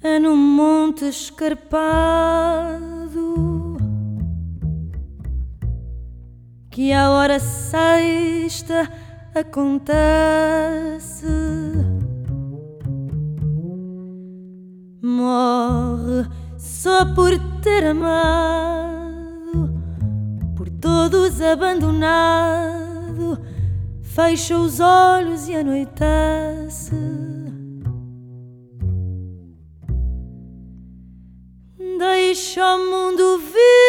é num monte escarpado que a hora sexta acontece. Morre só por ter amado, por todos abandonado, fecha os olhos e anoitece. Deixa o mundo vir